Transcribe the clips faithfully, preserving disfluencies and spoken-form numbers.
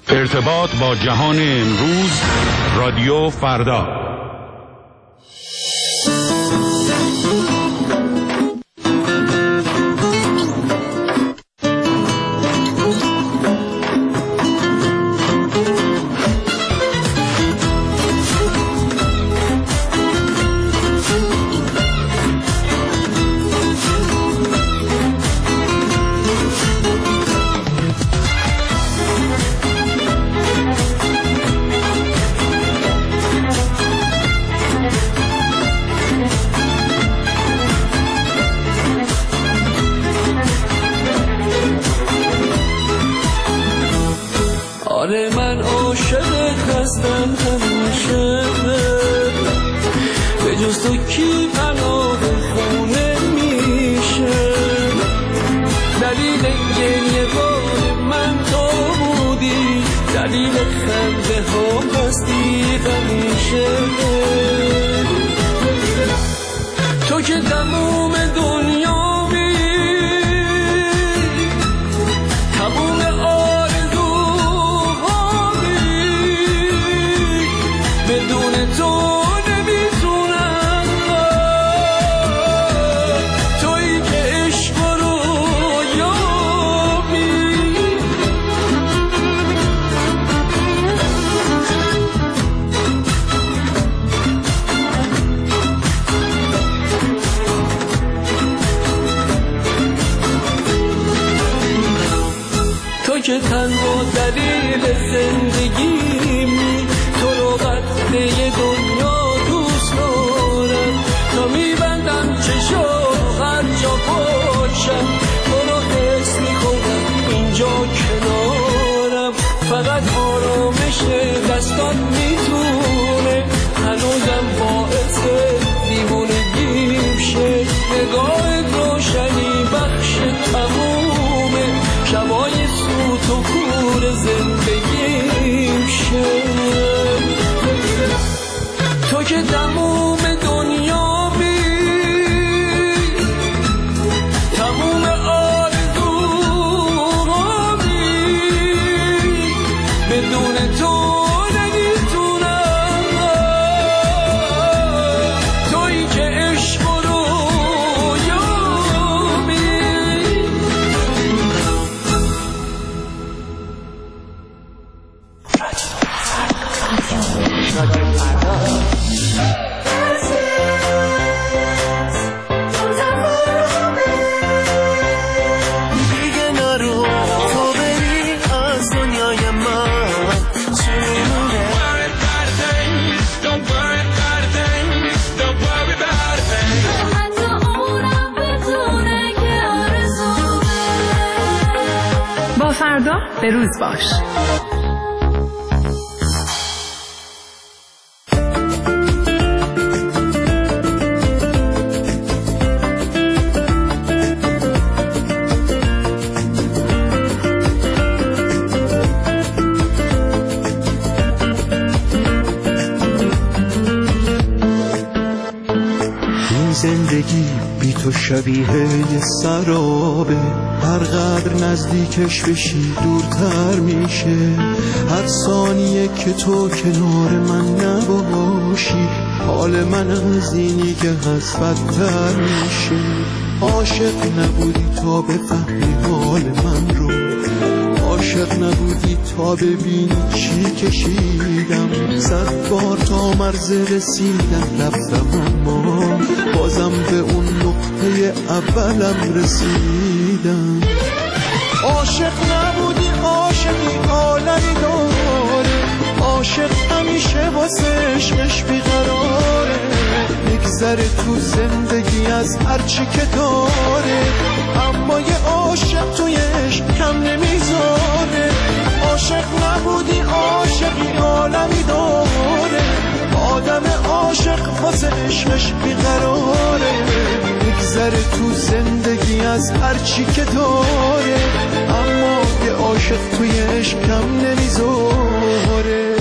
ارتباط با جهان امروز، رادیو فردا. که تنها دلیل زندگیمی، تو رو قطعه دنیا دوست دارم، تا میبندم چشم هر جا باشم، تو رو حس میکنم اینجا کنارم، فقط آرامش دستان میتونه هنوزم باعث دیوونگیم شه، نگاه روشنی بخش تمومه شبای سوت و کور زندگیم شه، تو که تموم دنیا بی تموم آرزوها بی بدون تو نمیتونم، تویی که عشق رو فردا به روز باش. زندگی بی تو شبیه یه سرابه، هر قدر نزدیکش بشی دورتر میشه، هر ثانیه که تو کنار من نباشی حال من از اینی که هست بدتر میشه، عاشق نبودی تا بفهمی حال من رو، عاشق نبودی تا ببینی چی کشیدم، صد بار تا مرز رسیدم رفتم اما بازم به اون نقطه اولم رسیدم، عاشق نبودی عاشقی عالمی داره، عاشق همیشه واسه عشقش بیقراره، میگذره تو زندگی از هرچی که داره، اما یه عاشق توی عشق کم نمیذاره، عاشق نبودی عاشقی عالمی داره، آدم عاشق واسه عشقش بیقراره، میگذره تو زندگی از هرچی که داره، اما یه عاشق توی عشق کم نمیذاره.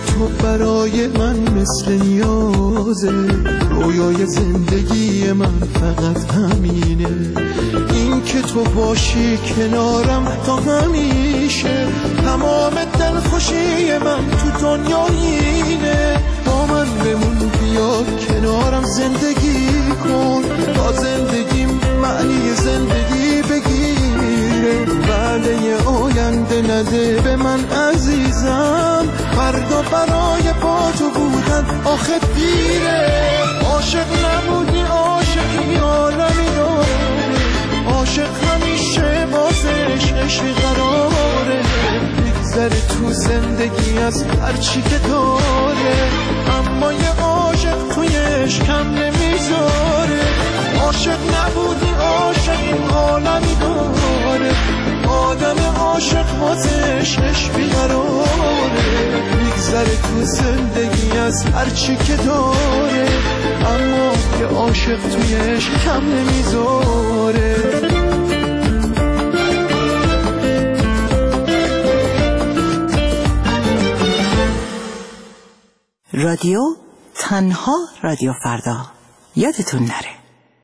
تو برای من مثل نیازه، رویای زندگی من فقط همینه، این که تو باشی کنارم تا همیشه. تمام دلخوشی من تو دنیا اینه، با من بمون بیا کنارم زندگی کن، تا زندگیم معنی زندگی بگیره. وعده آینده نده به من عزیزم، فردا برای با تو بودن آخه دیره. عاشق نبودی عاشقی عالمی داره، عاشق همیشه بازش عشق قراره، بگذره تو زندگی از هرچی که داره، اما یه عاشق توی عشقم نمیذاره. عاشق نبودی عاشقی عالمی داره، آدم عاشق بازش عشق بیقراره، بگذره تو زندگی از هرچی که داره، اما یه عاشق توی عشق کم نمیذاره. رادیو تنها رادیو فردا، یادتون نره.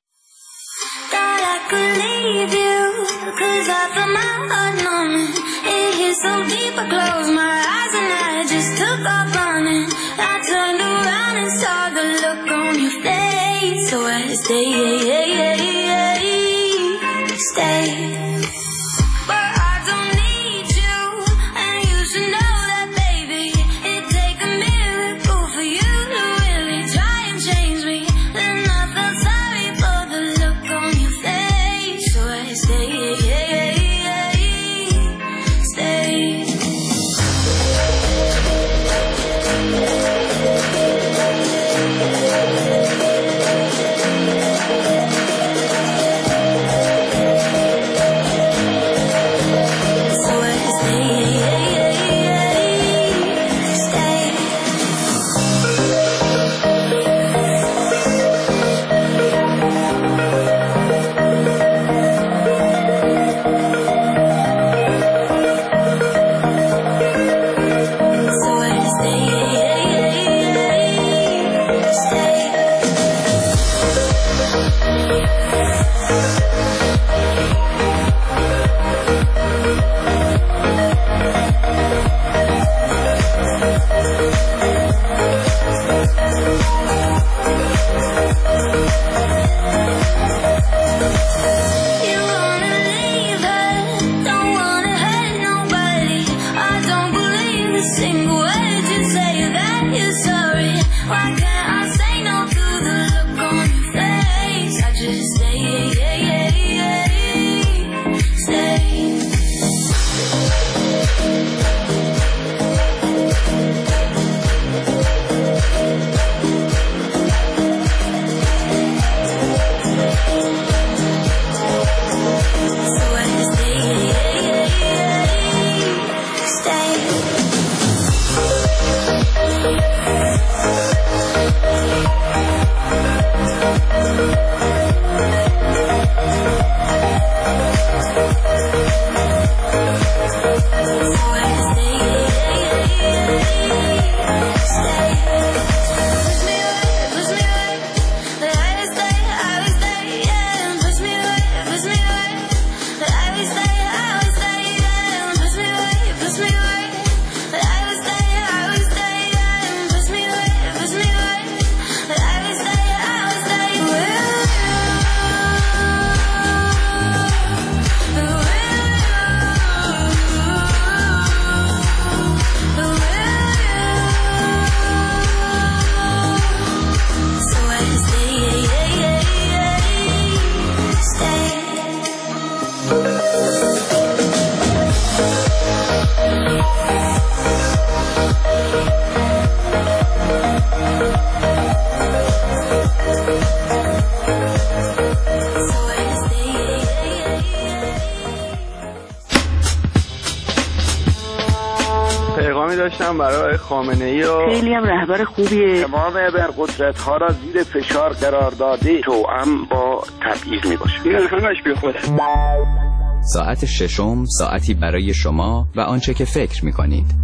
داشتم برای خامنه‌ای و خیلی هم رهبر خوبیه. تمام ابرقدرت‌ها را زیر فشار قرار داده، توأم با تبعیض میباشه. این همش بی خوده. ساعت ششم، ساعتی برای شما و آنچه که فکر میکنید.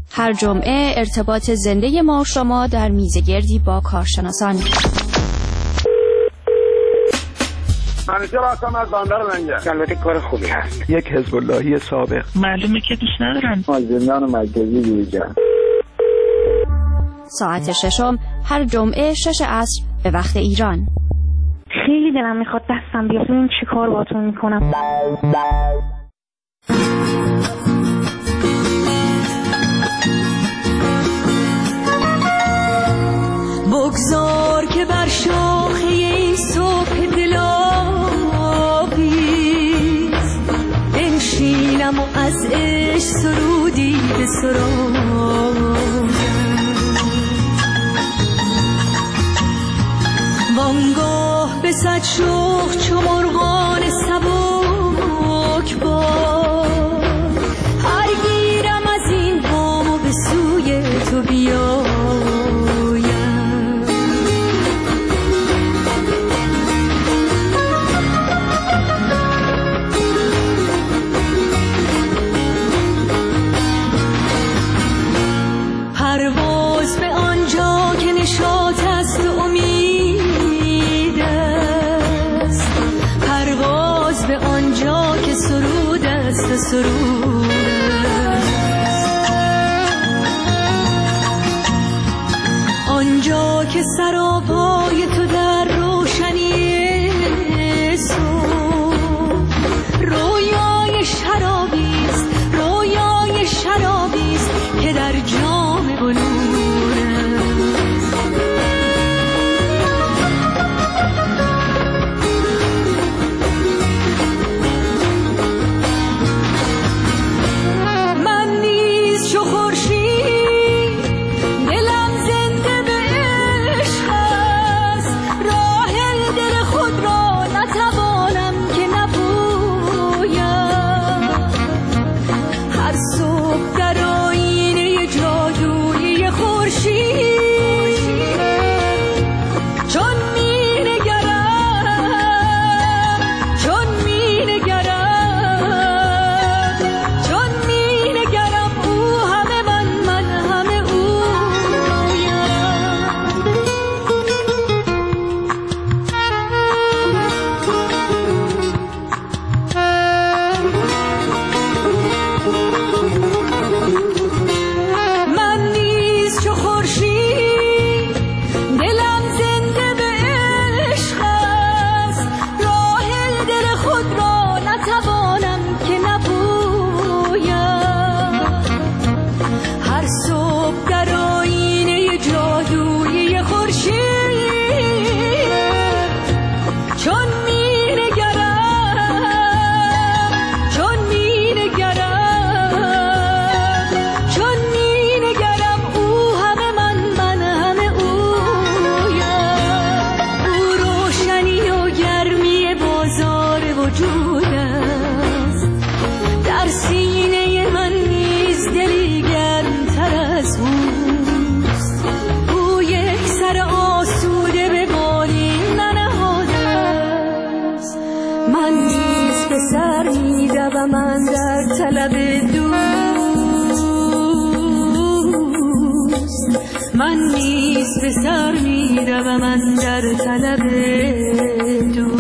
هر جمعه ارتباط زنده ما شما در میزگردی با کارشناسان. منیجر هستم از بندر لنگر. البته کار خوبی هست. یک حزب اللهی سابق. معلومه که دوست ندارن. از زندان مرکزی بیرون. ساعت ششم هر جمعه شش عصر به وقت ایران. خیلی دلم میخواد دستم بیاد ببینم چی کار باتون میکنم. بگذار که بر شاخه این صبح دلابی بنشینم و از عشق سرودی به سرایم، وانگاه به صد شوق چو مرغان سبک بار هر گیرم از این بام و به سوی تو بیایم. پرواز به آنجا که نشاط است و امید است، پرواز به آنجا که سرود است و سرود است، آنجا که سراپای تو در روشنی صبح رویای شرابی است، رویای شرابی است که در جام بلور است. من نیز چو خورشید دلم زنده به عشق است، راه دل خود را نتوانم که نپویم. هر صبح در آینه جادویی خورشید چون می نگرم، چون می نگرم، چون می نگرم او همه من، من همه اویم. من نیز چو خورشید دلم زنده به عشق است، راه دل خود را نتوانم که نپویم. هر صبح در آینه جادویی خورشید چون می نگرم، چون می نگرم، چون می نگرم او همه من، من همه اویم. او روشنی و گرمی بازار وجود است، در سینه من نیز دلی گرمتر از اوست. او یک سر آسوده به بالین ننهاده است، من نیز به سر می‌دوم اندر طلب دوست، من نیز به سر می‌دوم اندر طلب دوست.